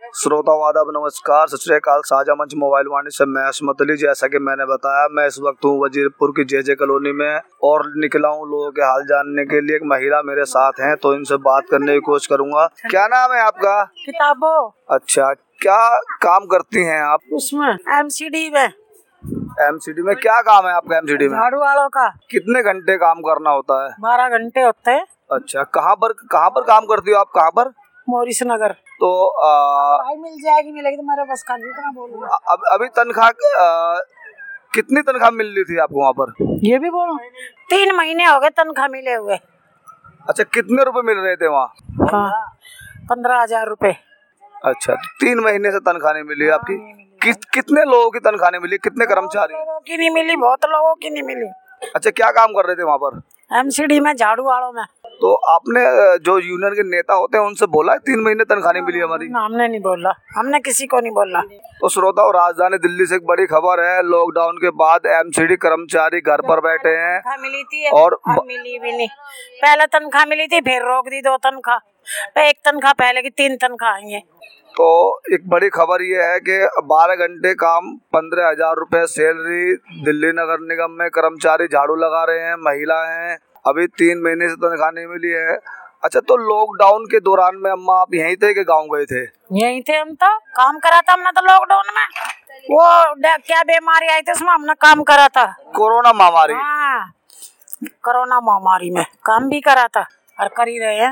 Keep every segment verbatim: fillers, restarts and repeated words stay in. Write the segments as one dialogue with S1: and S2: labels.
S1: श्रोताओं आदाब, नमस्कार, सत श्री अकाल। साझा मंच मोबाइल वाणी से मैं असमत अली। जैसा कि मैंने बताया, मैं इस वक्त हूँ वजीरपुर की जे जे कॉलोनी में और निकला हूँ लोगों के हाल जानने के लिए। एक महिला मेरे साथ हैं तो इनसे बात करने की कोशिश करूंगा। क्या नाम है आपका?
S2: किताबो।
S1: अच्छा, क्या काम करती हैं आप?
S2: उसमें एम सी डी में।
S1: एम सी डी में क्या काम है आपका? एम सी डी में
S2: झाड़ू वालों का।
S1: कितने घंटे काम करना होता है?
S2: बारह घंटे होते हैं।
S1: अच्छा, कहाँ पर कहाँ पर काम करती हो आप? कहाँ पर?
S2: मोरिस नगर।
S1: तो आ,
S2: भाई मिल जाएगी, मिलेगी तो मेरे बस का नहीं, इतना बोलूंगा।
S1: अब अभी तनख्वाह कितनी तनख्वाह मिल रही थी आपको वहाँ पर?
S2: ये भी बोलो, तीन महीने हो गए तनख्वाह मिले हुए।
S1: अच्छा, कितने रुपए मिल रहे थे वहाँ?
S2: हाँ, पंद्रह हजार रूपए।
S1: अच्छा, तो तीन महीने से तनख्वाह नहीं मिली आपकी? कि, कितने लोगों की तनख्वाह नहीं मिली? कितने कर्मचारी?
S2: लोगों की नहीं मिली, बहुत लोगों की नहीं मिली।
S1: अच्छा, क्या काम कर रहे थे वहाँ पर?
S2: एम सी डी में, झाड़ू वालों में।
S1: तो आपने जो यूनियन के नेता होते हैं उनसे बोला है तीन महीने तनख्वाह नहीं मिली हमारी?
S2: ना, हमने नहीं बोला, हमने किसी को नहीं बोला।
S1: तो श्रोताओं, राजधानी दिल्ली से एक बड़ी खबर है। लॉकडाउन के बाद एम सी डी कर्मचारी घर पर बैठे हैं।
S2: तनख्वाह मिली थी
S1: और
S2: ब... मिली भी नहीं। पहले तनख्वाह मिली थी, फिर रोक दी दो तनख्वाह। एक तनख्वाह पहले की, तीन तनख्वाह आएंगे।
S1: तो एक बड़ी खबर ये है कि बारह घंटे काम, पंद्रह हजार रुपए सैलरी। दिल्ली नगर निगम में कर्मचारी झाड़ू लगा रहे हैं, महिला हैं। अभी तीन महीने से तनख्वाह नहीं मिली है। अच्छा, तो लॉकडाउन के दौरान में अम्मा आप यहीं थे कि गांव गए थे?
S2: यहीं थे, हम तो काम करा था हमने तो लॉकडाउन में। वो क्या बीमारी आई थी उसमें हमने काम करा था।
S1: कोरोना महामारी।
S2: हाँ, कोरोना महामारी में काम भी करा था और कर ही रहे हैं,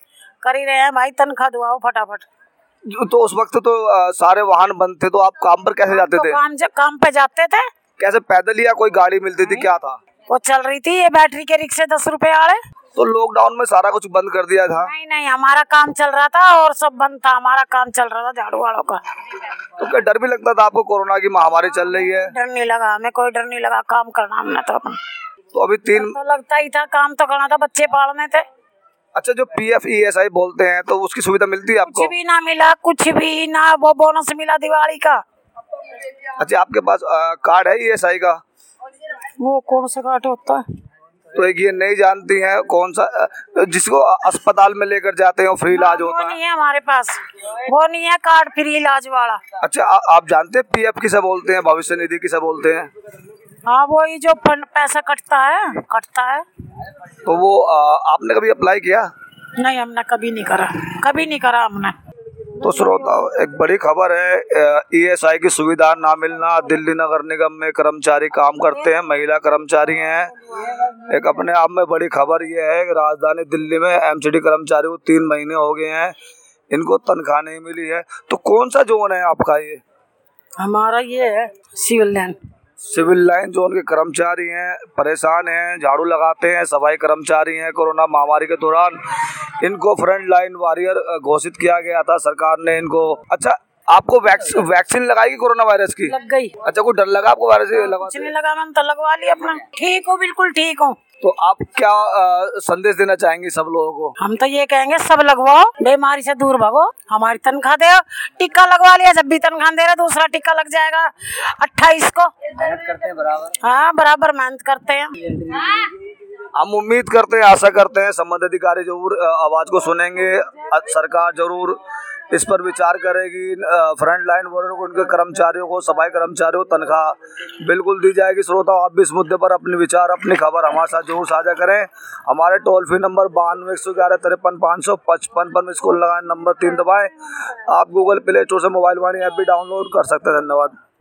S2: कर ही रहे हैं भाई। तनख्वाह दुआओ फटाफट।
S1: तो उस वक्त तो आ, सारे वाहन बंद थे, तो आप काम पर कैसे जाते
S2: तो
S1: थे?
S2: काम जब काम पे जाते थे।
S1: कैसे, पैदल या कोई गाड़ी मिलती थी? क्या था
S2: वो चल रही थी ये बैटरी के रिक्शे, दस रुपए आड़े।
S1: तो लॉकडाउन में सारा कुछ बंद कर दिया था?
S2: नहीं नहीं, हमारा काम चल रहा था और सब बंद था। हमारा काम चल रहा था झाड़ू वालों का।
S1: तो क्या डर भी लगता था आपको? कोरोना की महामारी चल रही है।
S2: डर नहीं लगा हमें, कोई डर नहीं लगा। काम करना हमने तो अपन।
S1: तो अभी तीन
S2: तो लगता ही था, काम तो करना था, बच्चे पालने थे।
S1: अच्छा, जो P F E S I बोलते हैं तो उसकी सुविधा मिलती है आपको?
S2: कुछ भी ना मिला, कुछ भी ना। वो बोनस मिला दिवाली का।
S1: अच्छा, आपके पास आ, कार्ड है ई एस आई का?
S2: वो कौन सा कार्ड होता है?
S1: तो एक ये नहीं जानती हैं कौन सा, जिसको अस्पताल में लेकर जाते हैं फ्री इलाज होता है?
S2: वो नहीं है हमारे पास, वो नहीं है कार्ड फ्री इलाज वाला।
S1: अच्छा, आ, आप जानते हैं पी एफ किसे बोलते हैं, भविष्य निधि किसे बोलते हैं?
S2: हाँ, वो ही जो फंड पैसा कटता है, कटता है।
S1: तो वो आ, आपने कभी अप्लाई किया?
S2: नहीं, हमने कभी नहीं करा, कभी नहीं करा हमने।
S1: तो श्रोताओं, एक बड़ी खबर है, ई एस आई की सुविधा ना मिलना। दिल्ली नगर निगम में कर्मचारी काम करते हैं, महिला कर्मचारी हैं। एक अपने आप में बड़ी खबर ये है कि राजधानी दिल्ली में एम सी डी कर्मचारी को तीन महीने हो गए हैं, इनको तनख्वाह नहीं मिली है। तो कौन सा जोन है आपका? ये
S2: हमारा ये है civil line.
S1: Civil line zone के कर्मचारी हैं, परेशान हैं, झाड़ू लगाते हैं, सफाई कर्मचारी हैं। कोरोना महामारी के दौरान इनको फ्रंट लाइन वॉरियर घोषित किया गया था सरकार ने इनको। अच्छा, आपको वैक्स, वैक्सीन लगाई कोरोना वायरस की?
S2: लग गई।
S1: अच्छा, कोई डर लगा आपको वायरस से? लगा
S2: कुछ नहीं लगा, मैंने तो लगवा लिया अपना। ठीक हूँ, बिल्कुल ठीक हूँ।
S1: तो आप क्या आ, संदेश देना चाहेंगे सब लोगों को?
S2: हम तो ये कहेंगे सब लगवाओ, बीमारी से दूर भागो। हमारी तनख्वाह दे, टीका लगवा लिया, जब भी तनख्वाह दे रहे दूसरा टीका लग जाएगा अट्ठाईस को। मेहनत करते हैं बराबर। हाँ, बराबर मेहनत करते हैं।
S1: हम उम्मीद करते हैं, आशा करते हैं संबंधित अधिकारी जरूर आवाज को सुनेंगे। सरकार जरूर इस पर विचार करेगी। फ्रंट लाइन वर्करों को, उनके कर्मचारियों को, सफाई कर्मचारियों को तनख्वाह बिल्कुल दी जाएगी। श्रोता, आप भी इस मुद्दे पर अपने विचार, अपनी खबर हमारे साथ जरूर साझा करें। हमारे टोल फ्री नंबर बानवे एक सौ ग्यारह तिरपन पाँच सौ पचपन पर मिस कॉल लगाएं, नंबर तीन दबाएं। आप गूगल प्ले स्टोर से मोबाइल वाणी ऐप भी डाउनलोड कर सकते हैं। धन्यवाद।